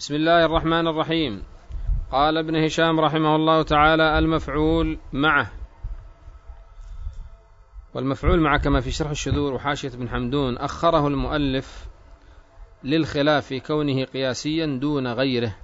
بسم الله الرحمن الرحيم. قال ابن هشام رحمه الله تعالى: المفعول معه. والمفعول معه كما في شرح الشذور وحاشية ابن حمدون أخره المؤلف للخلاف في كونه قياسيا دون غيره.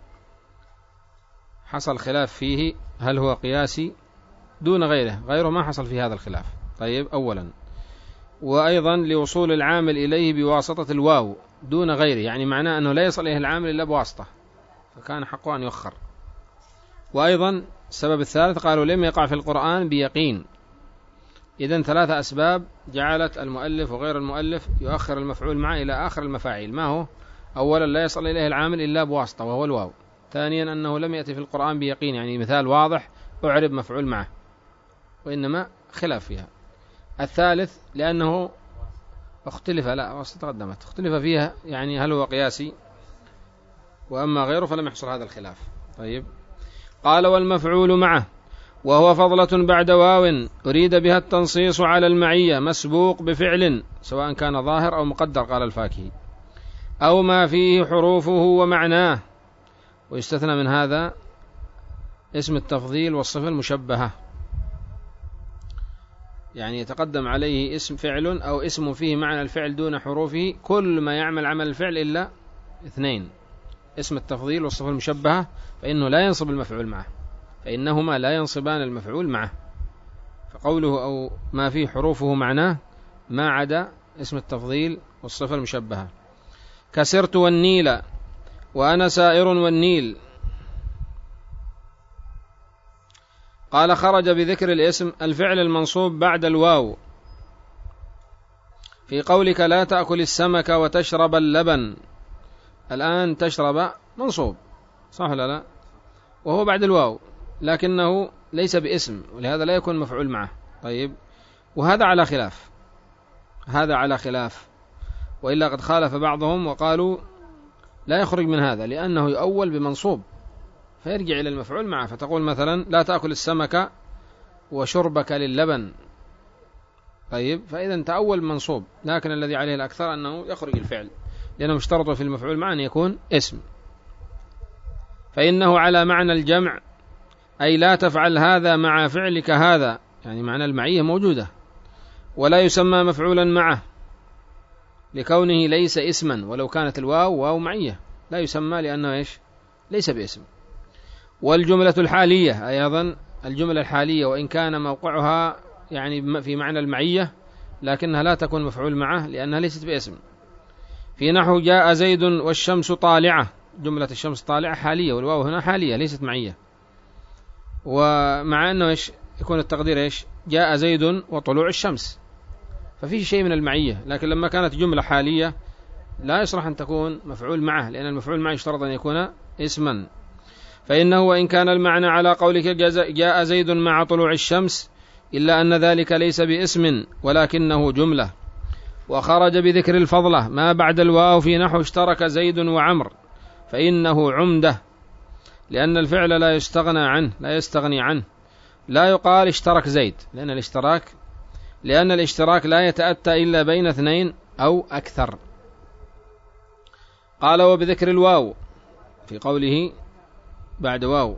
حصل خلاف فيه هل هو قياسي دون غيره ما حصل في هذا الخلاف. طيب، أولا، وأيضا لوصول العامل إليه بواسطة الواو دون غيره، يعني معناه أنه لا يصل إليه العامل إلا بواسطة، فكان حقه أن يؤخر. وأيضا السبب الثالث قالوا لم يقع في القرآن بيقين. إذن ثلاثة أسباب جعلت المؤلف وغير المؤلف يؤخر المفعول معه إلى آخر المفاعيل. ما هو؟ أولا، لا يصل إليه العامل إلا بواسطة وهو الواو. ثانيا، أنه لم يأتي في القرآن بيقين، يعني مثال واضح أعرب مفعول معه، وإنما خلاف فيها. الثالث، لأنه اختلف فيها، يعني هل هو قياسي، وأما غيره فلم يحصل هذا الخلاف. طيب، قال: والمفعول معه وهو فضلة بعد واو أريد بها التنصيص على المعية مسبوق بفعل سواء كان ظاهر أو مقدر، قال الفاكهي، أو ما فيه حروفه ومعناه. ويستثنى من هذا اسم التفضيل والصفة المشبهة، يعني يتقدم عليه اسم فعل أو اسم فيه معنى الفعل دون حروفه، كل ما يعمل عمل الفعل إلا اثنين: اسم التفضيل والصفة المشبهة، فإنه لا ينصب المفعول معه، فإنهما لا ينصبان المفعول معه. فقوله أو ما فيه حروفه معناه ما عدا اسم التفضيل والصفة المشبهة. كسرت والنيل وأنا سائر والنيل. قال: خرج بذكر الاسم الفعل المنصوب بعد الواو في قولك لا تأكل السمك وتشرب اللبن. الآن تشرب منصوب، صح ولا لا؟ وهو بعد الواو، لكنه ليس باسم، ولهذا لا يكون مفعول معه. طيب، وهذا على خلاف، وإلا قد خالف بعضهم وقالوا لا يخرج من هذا، لأنه يؤول بمنصوب فيرجع إلى المفعول معه. فتقول مثلا لا تأكل السمك وشربك للبن. طيب، فإذا تأول منصوب، لكن الذي عليه الأكثر أنه يخرج الفعل، لأنه اشترطوا في المفعول معه أن يكون اسم. فإنه على معنى الجمع، أي لا تفعل هذا مع فعلك هذا، يعني معنى المعية موجودة، ولا يسمى مفعولا معه لكونه ليس اسما، ولو كانت الواو واو معية لا يسمى لأنه ليس باسم. والجملة الحالية أيضا، الجملة الحالية وإن كان موقعها يعني في معنى المعية، لكنها لا تكون مفعول معه لأنها ليست باسم. في نحو جاء زيد والشمس طالعة، جملة الشمس طالعة حالية، والواو هنا حالية ليست معية، ومع أنه يكون التقدير جاء زيد وطلوع الشمس، ففيه شيء من المعية، لكن لما كانت جملة حالية لا يصلح أن تكون مفعول معه، لأن المفعول معه يشترط أن يكون اسما. فإنه وإن كان المعنى على قولك جاء زيد مع طلوع الشمس، إلا أن ذلك ليس باسم ولكنه جملة. وخرج بذكر الفضلة ما بعد الواو في نحو اشترك زيد وعمر، فإنه عمدة، لأن الفعل لا يستغني عنه. لا يقال اشترك زيد، لأن الاشتراك لا يتأتى إلا بين اثنين أو أكثر. قال: وبذكر الواو في قوله بعد واو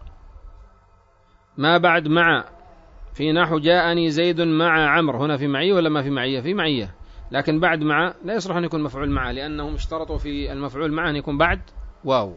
ما بعد مع في نحو جاءني زيد مع عمر، هنا في معية ولا ما في معية؟ في معية، لكن بعد مع لا يصلح أن يكون مفعول معه، لأنهم اشترطوا في المفعول معه أن يكون بعد واو.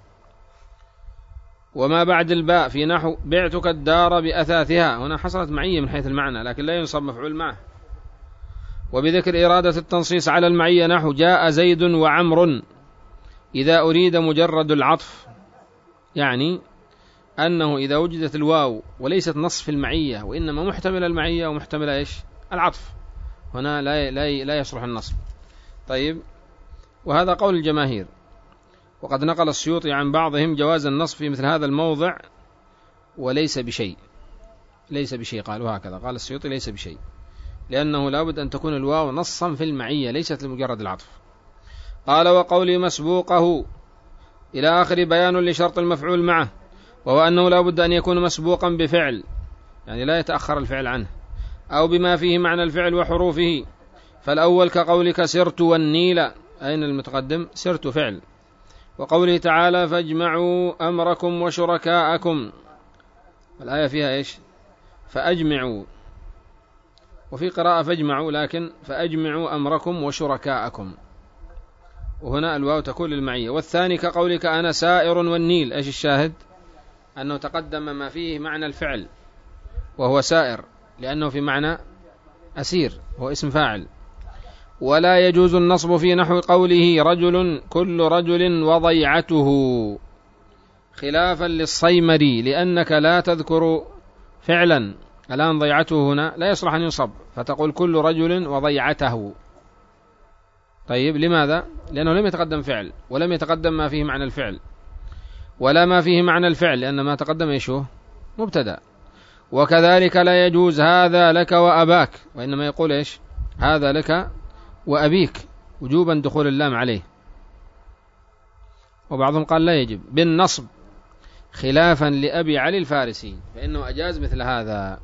وما بعد الباء في نحو بعتك الدار بأثاثها، هنا حصلت معية من حيث المعنى لكن لا ينصب مفعول معه. وبذكر إرادة التنصيص على المعية نحو جاء زيد وعمر إذا أريد مجرد العطف، يعني أنه إذا وجدت الواو وليست نص في المعية وإنما محتمل المعية ومحتمل العطف، هنا لا يصلح النصب. طيب، وهذا قول الجماهير، وقد نقل السيوطي عن بعضهم جواز النصب في مثل هذا الموضع وليس بشيء، قالوا هكذا، قال السيوطي ليس بشيء، لأنه لابد أن تكون الواو نصا في المعية ليست لمجرد العطف. قال: وقولي مسبوقه إلى آخر بيان لشرط المفعول معه، وهو أنه لابد أن يكون مسبوقا بفعل، يعني لا يتأخر الفعل عنه، أو بما فيه معنى الفعل وحروفه. فالأول كقولك سرت والنيل، أين المتقدم؟ سرت فعل، وقوله تعالى فاجمعوا أمركم وشركاءكم، الآية فيها إيش؟ فأجمعوا، وفي قراءة فاجمعوا، لكن فأجمعوا أمركم وشركاءكم، وهنا الواو تكون للمعية. والثاني كقولك أنا سائر والنيل، إيش الشاهد؟ أنه تقدم ما فيه معنى الفعل وهو سائر، لأنه في معنى أسير، هو اسم فاعل. ولا يجوز النصب في نحو قوله رجل كل رجل وضيعته، خلافا للصيمري، لأنك لا تذكر فعلا. الآن ضيعته هنا لا يصلح أن ينصب، فتقول كل رجل وضيعته. طيب لماذا؟ لأنه لم يتقدم فعل، ولم يتقدم ما فيه معنى الفعل، ولا ما فيه معنى الفعل، لأن ما تقدم إيشه مبتدأ. وكذلك لا يجوز هذا لك وأباك، وإنما يقول إيش؟ هذا لك وأبيك، وجوبا دخول اللام عليه. وبعضهم قال لا يجب بالنصب، خلافا لأبي علي الفارسي، فإنه أجاز مثل هذا.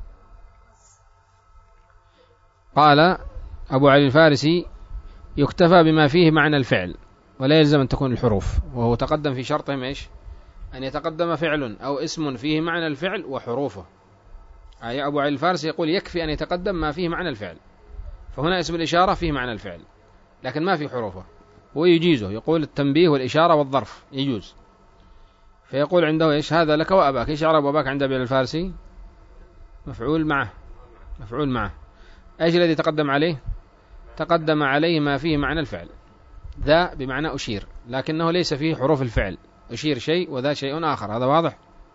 قال أبو علي الفارسي يكتفى بما فيه معنى الفعل، ولا يلزم أن تكون الحروف، وهو تقدم في شرطهم إيش؟ أن يتقدم فعل أو اسم فيه معنى الفعل وحروفه. أي أبو علي الفارسي يقول يكفي أن يتقدم ما فيه معنى الفعل، فهنا اسم الإشارة فيه معنى الفعل لكن ما فيه حروفه، ويجيزه، يقول التنبيه والإشارة والظرف يجوز. فيقول عنده إيش؟ هذا لك وأباك. إيش إعراب أباك عند أبي الفارسي؟ مفعول معه، مفعول معه. إيش الذي تقدم عليه؟ تقدم عليه ما فيه معنى الفعل، ذا بمعنى أشير، لكنه ليس فيه حروف الفعل، أشير شيء وذا شيء آخر. هذا واضح؟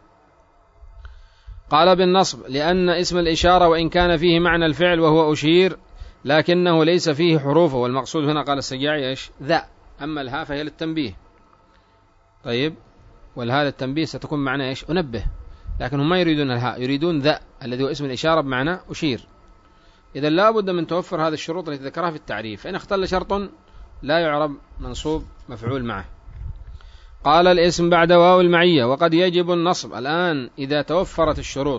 قال بالنصب لأن اسم الإشارة وإن كان فيه معنى الفعل وهو أشير لكنه ليس فيه حروفه، والمقصود هنا قال السجاعي إيش؟ ذا. أما الهاء فهي للتنبيه. طيب، والهاء للتنبيه ستكون معنى إيش؟ أنبه، لكن هم ما يريدون الهاء، يريدون ذا الذي هو اسم الإشارة بمعنى أشير. إذا لا بد من توفر هذه الشروط التي ذكرها في التعريف، فإن اختل شرط لا يعرب منصوب مفعول معه. قال الاسم بعد واو المعية وقد يجب النصب. الآن إذا توفرت الشروط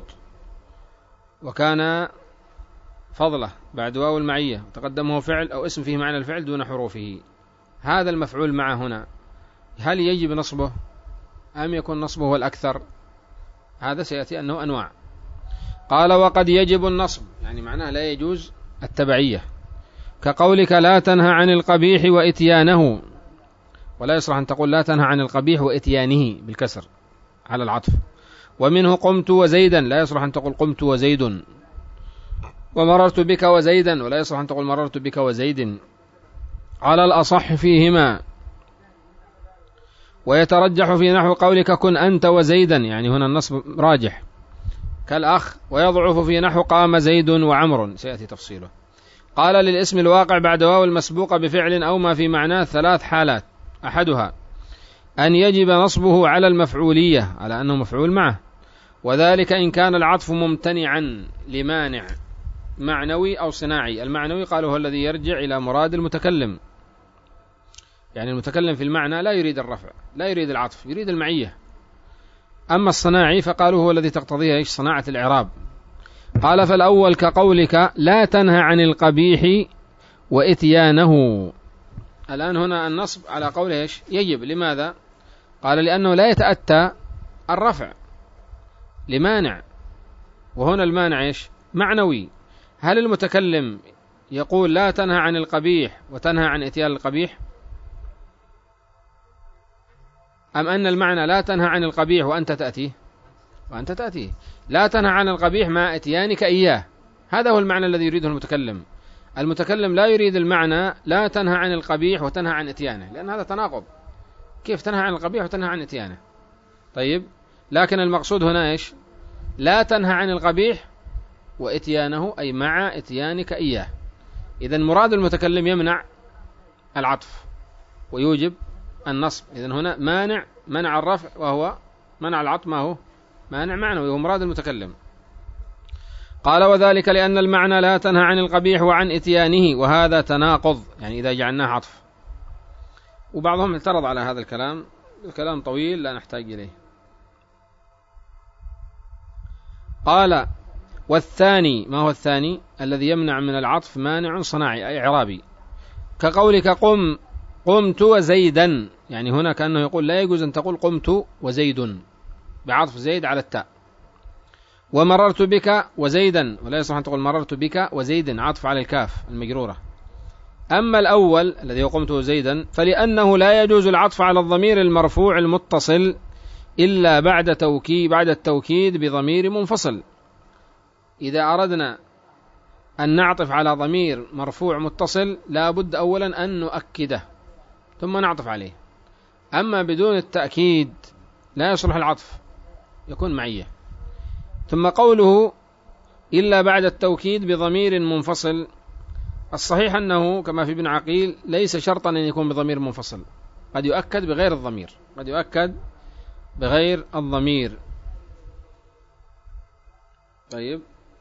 وكان فضله بعد واو المعية وتقدمه فعل أو اسم فيه معنى الفعل دون حروفه، هذا المفعول معه هنا هل يجب نصبه أم يكون نصبه هو الأكثر؟ هذا سيأتي أنه أنواع. قال وقد يجب النصب، يعني معناه لا يجوز التبعية، كقولك لا تنهى عن القبيح وإتيانه، ولا يصلح أن تقول لا تنهى عن القبيح وإتيانه بالكسر على العطف. ومنه قمت وزيدا، لا يصلح أن تقول قمت وزيد. ومررت بك وزيدا، ولا يصلح أن تقول مررت بك وزيد، على الأصح فيهما. ويترجح في نحو قولك كن أنت وزيدا، يعني هنا النصب راجح كالأخ. ويضعف في نحو قام زيد وعمر، سيأتي تفصيله. قال للاسم الواقع بعد واو المسبوقة بفعل أو ما في معناه ثلاث حالات: أحدها أن يجب نصبه على المفعولية، على أنه مفعول معه، وذلك إن كان العطف ممتنعا لمانع معنوي أو صناعي. المعنوي قالوا هو الذي يرجع إلى مراد المتكلم، يعني المتكلم في المعنى لا يريد الرفع، لا يريد العطف، يريد المعية. أما الصناعي فقالوا هو الذي تقتضيه إيش؟ صناعة الإعراب. قال فالأول كقولك لا تنهى عن القبيح وإتيانه. الآن هنا النصب على قوله إيش؟ يجب. لماذا؟ قال لأنه لا يتأتى الرفع لمانع، وهنا المانع إيش؟ معنوي. هل المتكلم يقول لا تنهى عن القبيح وتنهى عن إتيان القبيح، أم أن المعنى لا تنهى عن القبيح وأنت تأتيه؟ وأنت تأتيه. لا تنهى عن القبيح مع إتيانك إياه، هذا هو المعنى الذي يريده المتكلم. المتكلم لا يريد المعنى لا تنهى عن القبيح وتنهى عن إتيانه، لأن هذا تناقض. كيف تنهى عن القبيح وتنهى عن إتيانه؟ طيب، لكن المقصود هنا إيش؟ لا تنهى عن القبيح وإتيانه، أي مع إتيانك إياه. إذن مراد المتكلم يمنع العطف ويوجب النصب. إذن هنا مانع منع الرفع، وهو منع العطف، ما هو مانع معنوي، وهو مراد المتكلم. قال وذلك لأن المعنى لا تنهى عن القبيح وعن إتيانه، وهذا تناقض، يعني إذا جعلناه عطف. وبعضهم اعترض على هذا الكلام، الكلام طويل لا نحتاج إليه. قال والثاني، ما هو الثاني؟ الذي يمنع من العطف مانع صناعي أي إعرابي، كقولك قم قمت وزيدا، يعني هنا كأنه يقول لا يجوز أن تقول قمت وزيد بعطف زيد على التاء. ومررت بك وزيدا، ولا يصح أن تقول مررت بك وزيد عطف على الكاف المجرورة. أما الأول الذي هو قمت وزيدا فلأنه لا يجوز العطف على الضمير المرفوع المتصل إلا بعد التوكيد بضمير منفصل. إذا أردنا أن نعطف على ضمير مرفوع متصل لا بد أولا أن نؤكده ثم نعطف عليه. أما بدون التأكيد لا يصلح العطف، يكون معية. ثم قوله إلا بعد التوكيد بضمير منفصل، الصحيح أنه كما في ابن عقيل ليس شرطا أن يكون بضمير منفصل، قد يؤكد بغير الضمير، قد يؤكد بغير الضمير. طيب،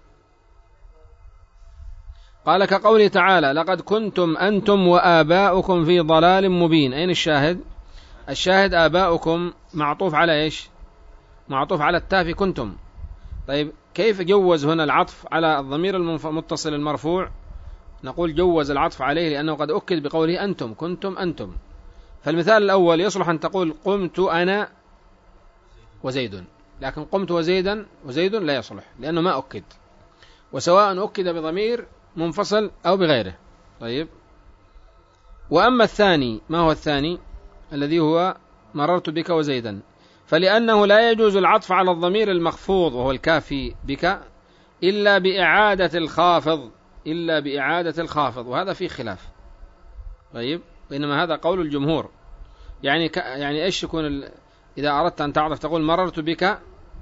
قال كقوله تعالى لقد كنتم أنتم وآباؤكم في ضلال مبين. أين الشاهد؟ الشاهد آباؤكم معطوف على إيش؟ معطوف على التاء في كنتم. طيب، كيف جوز هنا العطف على الضمير المتصل المرفوع؟ نقول جوز العطف عليه لأنه قد أكد بقوله أنتم، كنتم أنتم. فالمثال الأول يصلح أن تقول قمت أنا وزيد، لكن قمت وزيد لا يصلح لأنه ما أكد، وسواء أكد بضمير منفصل أو بغيره. طيب، وأما الثاني، ما هو الثاني الذي هو مررت بك وزيدا؟ فلأنه لا يجوز العطف على الضمير المخفوض وهو الكافي بك إلا بإعادة الخافض، وهذا فيه خلاف. طيب، بينما هذا قول الجمهور. يعني إيش يكون إذا أردت أن تعطف تقول مررت بك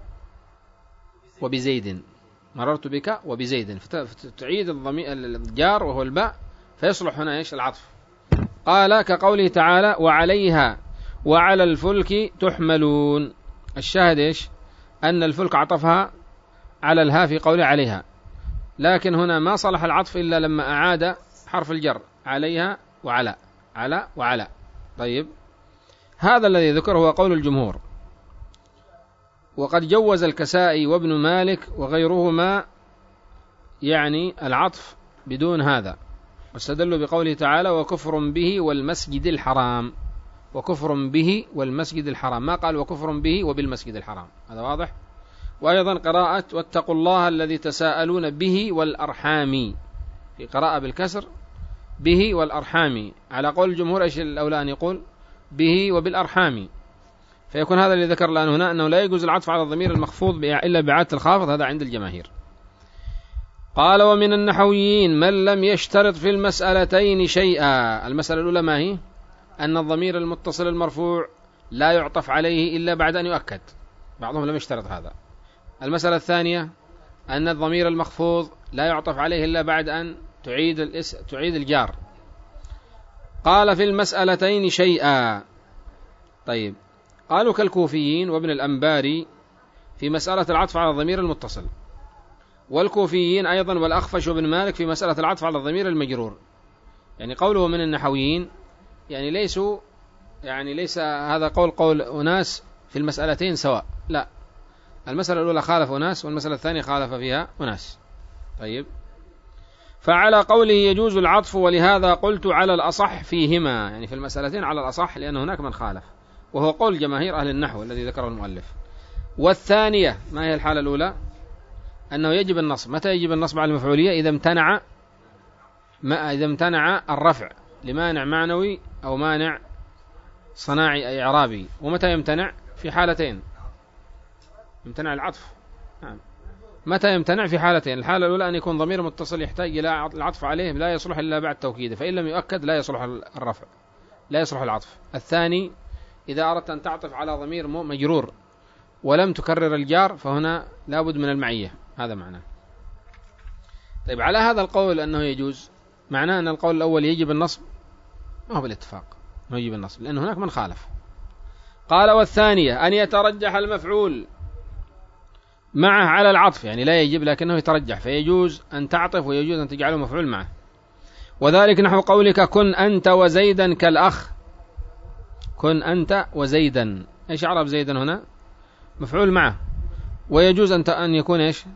وبزيد، مررت بك وبزيد، فتعيد الجار وهو الباء، فيصلح هنا إيش العطف. قال كقوله تعالى وعليها وعلى الفلك تحملون. الشاهد إيش؟ أن الفلك عطفها على الها في قوله عليها، لكن هنا ما صلح العطف إلا لما أعاد حرف الجر عليها وعلى، على وعلى. طيب، هذا الذي ذكره هو قول الجمهور، وقد جوز الكسائي وابن مالك وغيرهما يعني العطف بدون هذا، واستدلوا بقوله تعالى وكفر به والمسجد الحرام، وكفر به والمسجد الحرام، ما قال وكفر به وبالمسجد الحرام. هذا واضح. وأيضا قراءة واتقوا الله الذي تساءلون به والأرحام، في قراءة بالكسر به والأرحام، على قول الجمهور إيش الأولى أن يقول به وبالأرحام، فيكون هذا اللي ذكر الآن هنا أنه لا يجوز العطف على الضمير المخفوض إلا بإعادة الخافض، هذا عند الجماهير. قال ومن النحويين من لم يشترط في المسألتين شيئا. المسألة الأولى ما هي؟ أن الضمير المتصل المرفوع لا يعطف عليه إلا بعد أن يؤكد، بعضهم لم يشترط هذا. المسألة الثانية أن الضمير المخفوض لا يعطف عليه إلا بعد أن تعيد الجار. قال في المسألتين شيئا. طيب، قالوا كالكوفيين وابن الأنباري في مسألة العطف على الضمير المتصل، والكوفيين أيضا والأخفش وابن مالك في مسألة العطف على الضمير المجرور. يعني قوله من النحويين يعني ليس هذا قول أناس في المسألتين سواء، لا، المسألة الأولى خالف أناس والمسألة الثانية خالف فيها أناس. طيب، فعلى قوله يجوز العطف، ولهذا قلت على الأصح فيهما، يعني في المسألتين على الأصح لأن هناك من خالف، وهو قول جماهير أهل النحو الذي ذكره المؤلف. والثانية ما هي الحالة الأولى؟ أنه يجب النصب. متى يجب النصب على المفعولية؟ إذا امتنع الرفع لمانع معنوي أو مانع صناعي أي إعرابي. ومتى يمتنع؟ في حالتين، يمتنع العطف. نعم، متى يمتنع؟ في حالتين. الحالة الأولى أن يكون ضمير متصل يحتاج إلى العطف عليه لا يصلح إلا بعد توكيده، فإن لم يؤكد لا يصلح الرفع، لا يصلح العطف. الثاني إذا أردت أن تعطف على ضمير مجرور ولم تكرر الجار فهنا لابد من المعية، هذا معناه. طيب، على هذا القول أنه يجوز، معناه أن القول الأول يجب النصب؟ ما هو بالاتفاق أنه يجب النصب، لأن هناك من خالف. قال والثانية أن يترجح المفعول معه على العطف، يعني لا يجب لكنه يترجح، فيجوز أن تعطف ويجوز أن تجعله مفعول معه. وذلك نحو قولك كن أنت وزيدا كالأخ. كن أنت وزيدا، إيش عرب زيدا هنا؟ مفعول معه. ويجوز أن يكون إيش؟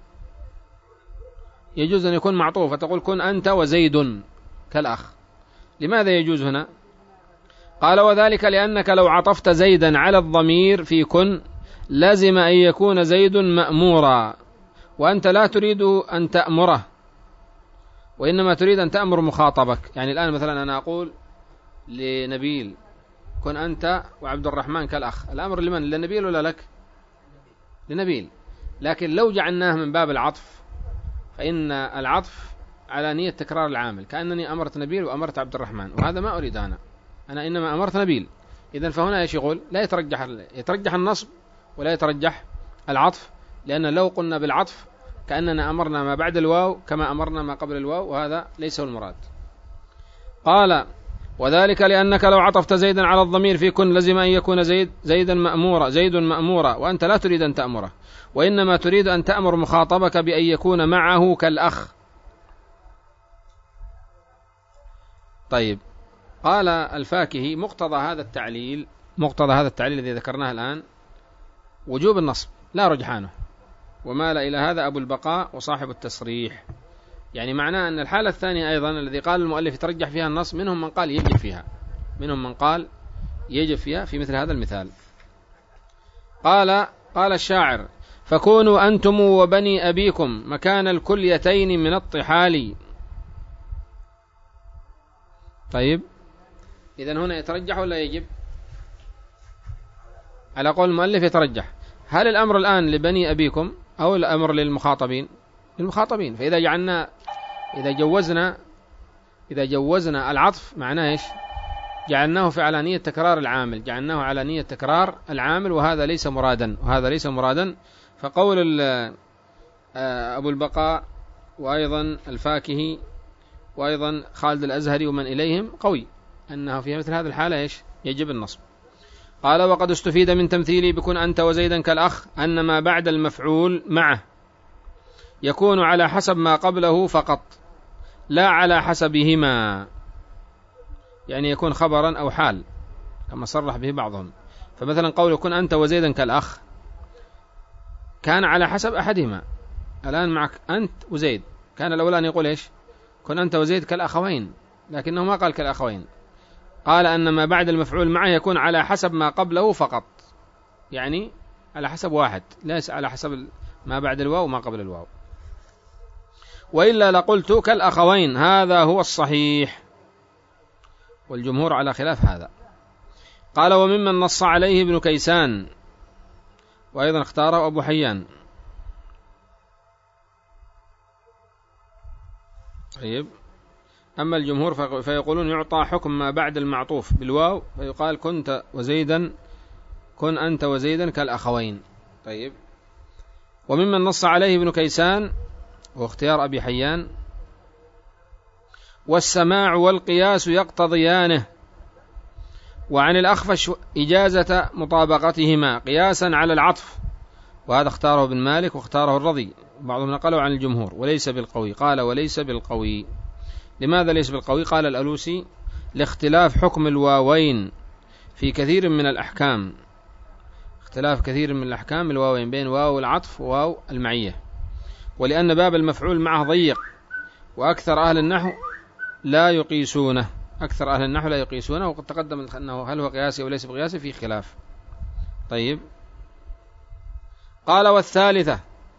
يجوز أن يكون معطوف، فتقول كن أنت وزيد كالأخ. لماذا يجوز هنا؟ قال وذلك لأنك لو عطفت زيدا على الضمير في كن لازم أن يكون زيد مأمورا، وأنت لا تريد أن تأمره، وإنما تريد أن تأمر مخاطبك. يعني الآن مثلا أنا أقول لنبيل كن أنت وعبد الرحمن كالأخ، الأمر لمن؟ لنبيل ولا لك؟ لنبيل. لكن لو جعلناه من باب العطف فإن العطف على نية تكرار العامل، كأنني أمرت نبيل وأمرت عبد الرحمن، وهذا ما أريد أنا إنما أمرت نبيل. إذن فهنا إيش يقول؟ لا يترجح النصب ولا يترجح العطف، لأن لو قلنا بالعطف كأننا أمرنا ما بعد الواو كما أمرنا ما قبل الواو، وهذا ليس هو المراد. قال وذلك لأنك لو عطفت زيدا على الضمير في كن لزم أن يكون زيد مأمورا، وأنت لا تريد أن تأمره، وإنما تريد أن تأمر مخاطبك بأن يكون معه كالأخ. طيب، قال الفاكهي مقتضى هذا التعليل الذي ذكرناه الآن وجوب النصب لا رجحانه، ومال إلى هذا أبو البقاء وصاحب التصريح. يعني معناه أن الحالة الثانية أيضا الذي قال المؤلف يترجح فيها النصب، منهم من قال يجب فيها في مثل هذا المثال. قال الشاعر فكونوا أنتم وبني أبيكم مكان الكليتين من الطحال. طيب، إذن هنا يترجح ولا يجب؟ على قول المؤلف يترجح. هل الأمر الآن لبني أبيكم أو الأمر للمخاطبين؟ للمخاطبين. فإذا إذا جوزنا العطف معناه إيش؟ جعلناه في علانية تكرار العامل، وهذا ليس مرادا. فقول أبو البقاء وأيضا الفاكهي وأيضا خالد الأزهري ومن إليهم قوي أنه في مثل هذا الحالة إيش؟ يجب النصب. قال وقد استفيد من تمثيلي بكن أنت وزيدا كالأخ أن ما بعد المفعول معه يكون على حسب ما قبله فقط لا على حسبهما، يعني يكون خبرا أو حال كما صرح به بعضهم. فمثلا قول كن أنت وزيدا كالأخ كان على حسب أحدهما، الآن معك أنت وزيد، كان الأولان يقول إيش؟ كن أنت وزيد كالأخوين، لكنه ما قال كالأخوين، قال أن ما بعد المفعول معه يكون على حسب ما قبله فقط، يعني على حسب واحد، ليس على حسب ما بعد الواو وما قبل الواو. وإلا لقلت كالأخوين، هذا هو الصحيح، والجمهور على خلاف هذا. قال وممن نص عليه ابن كيسان وأيضا اختاره أبو حيان. طيب، أما الجمهور فيقولون يعطى حكم ما بعد المعطوف بالواو، فيقال كن أنت وزيدا كالأخوين. طيب، وممن نص عليه ابن كيسان واختيار أبي حيان والسماع والقياس يقتضيانه، وعن الأخفش إجازة مطابقتهما قياسا على العطف، وهذا اختاره ابن مالك واختاره الرضي، بعضهم نقلوا عن الجمهور وليس بالقوي. قال وليس بالقوي. لماذا ليس بالقوي؟ قال الألوسي لاختلاف حكم الواوين في كثير من الأحكام، اختلاف كثير من الأحكام الواوين بين واو العطف وواو المعية، ولأن باب المفعول معه ضيق، وأكثر أهل النحو لا يقيسونه، وقد تقدم أنه هل هو قياسي وليس بقياسي في خلاف. طيب، قال والثالثة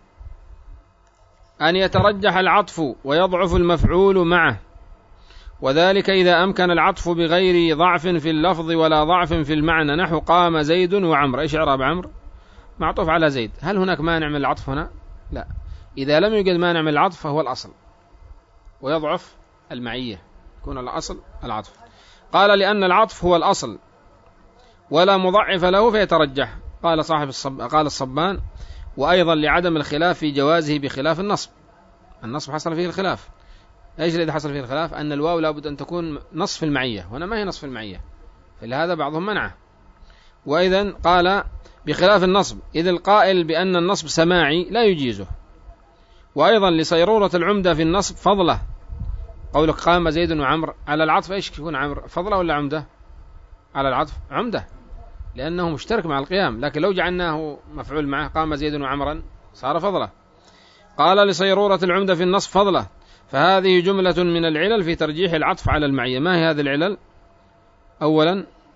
أن يترجح العطف ويضعف المفعول معه، وذلك إذا أمكن العطف بغير ضعف في اللفظ ولا ضعف في المعنى، نحو قام زيد وعمر. إيش إعراب عمر؟ معطوف على زيد. هل هناك مانع من العطف هنا؟ لا. إذا لم يوجد مانع من العطف فهو الأصل، ويضعف المعية، يكون الأصل العطف. قال لأن العطف هو الأصل ولا مضعف له فيترجح. قال الصبان وأيضا لعدم الخلاف في جوازه بخلاف النصب حصل فيه الخلاف. إيش الذي حصل فيه الخلاف؟ أن الواو لابد أن تكون نصف المعية، هنا ما هي نصف المعية، فلهذا بعضهم منعه. وإذن قال بخلاف النصب إذ القائل بأن النصب سماعي لا يجيزه. وأيضا لصيرورة العمدة في النصب فضله، قولك قام زيد وعمر على العطف إيش يكون عمر؟ فضله ولا عمدة؟ على العطف عمدة، لأنه مشترك مع القيام، لكن لو جعلناه مفعول معه قام زيد وعمرا صار فضله. قال لصيرورة العمدة في النصب فضله، فهذه جملة من العلل في ترجيح العطف على المعية. ما هي هذه العلل؟ أولا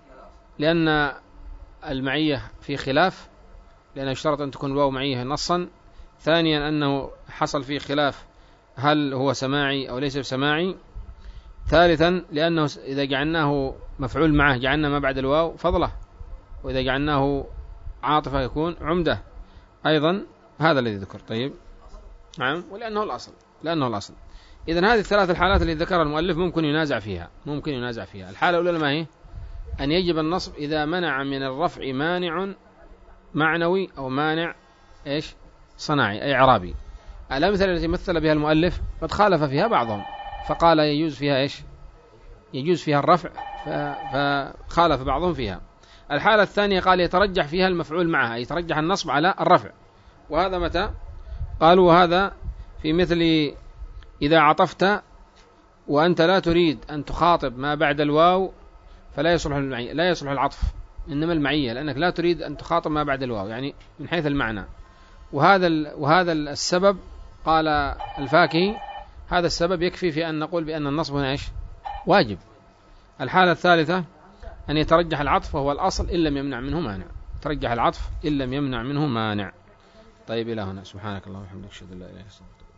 لأن المعية في خلاف، لأنه يشترط أن تكون الواو معية نصا. ثانيا أنه حصل فيه خلاف هل هو سماعي أو ليس بسماعي. ثالثا لأنه إذا جعلناه مفعول معه جعلنا ما بعد الواو فضله، وإذا جعلناه عاطفة يكون عمدة أيضا. هذا الذي ذكر. طيب نعم، ولأنه الأصل. إذن هذه الثلاث الحالات اللي ذكرها المؤلف ممكن ينازع فيها. الحالة الأولى ما هي؟ أن يجب النصب إذا منع من الرفع مانع معنوي أو مانع صناعي أي إعرابي. الأمثلة التي مثل بها المؤلف قد خالف فيها بعضهم، فقال يجوز فيها الرفع، فخالف بعضهم فيها. الحالة الثانية قال يترجح فيها المفعول معها، يترجح النصب على الرفع. وهذا متى؟ قالوا هذا في مثل إذا عطفت وأنت لا تريد أن تخاطب ما بعد الواو فلا يصلح المعية، لا يصلح العطف، إنما المعية، لأنك لا تريد أن تخاطب ما بعد الواو، يعني من حيث المعنى. وهذا السبب قال الفاكهي هذا السبب يكفي في أن نقول بأن النصب هنا واجب. الحالة الثالثة أن يترجح العطف وهو الأصل إن لم يمنع منه مانع، ترجح العطف إن لم يمنع منه مانع. طيب إلى هنا، سبحانك اللهم وبحمدك أشهد أن لا إله إلا أنت.